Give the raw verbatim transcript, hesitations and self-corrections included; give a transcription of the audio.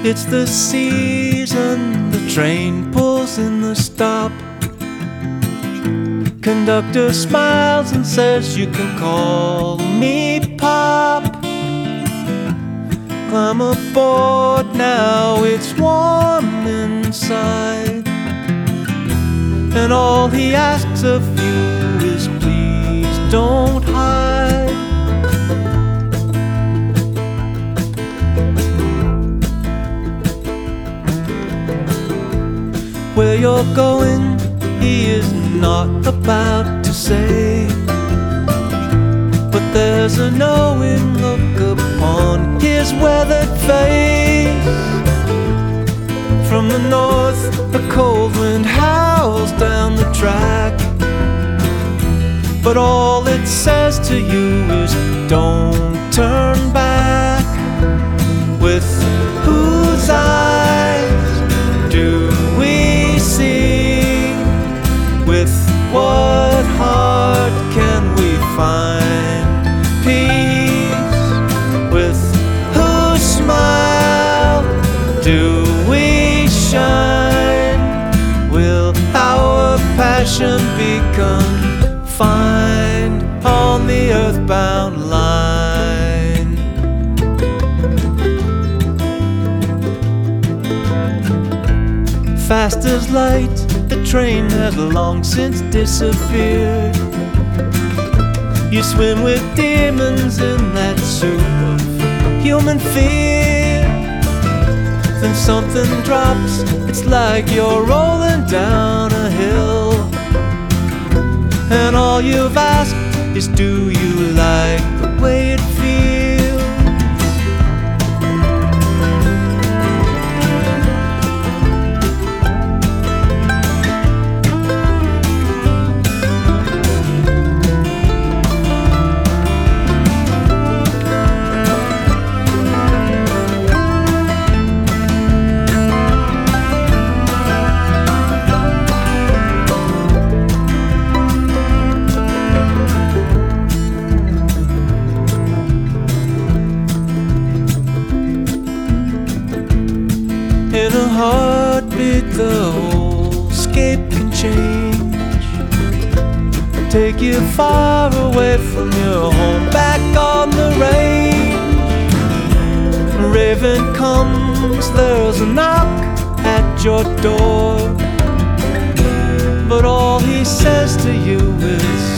It's the season, the train pulls in the stop. Conductor smiles and says you can call me Pop. Climb aboard now, it's warm inside, and all he asks of you is please don't hide. Where you're going, he is not about to say, but there's a knowing look upon his weathered face. From the north, a cold wind howls down the track, but all it says to you is don't turn back. With whose eyes do we see? With what heart can we find peace? With whose smile do we shine? Will our passion be confined on the earthbound line? Fast as light, the train has long since disappeared. You swim with demons in that soup of human fear. Then something drops, it's like you're rolling down a hill, and all you've asked is do you like the way it feels? In a heartbeat, the whole scape can change, take you far away from your home, back on the range. Raven comes, there's a knock at your door, but all he says to you is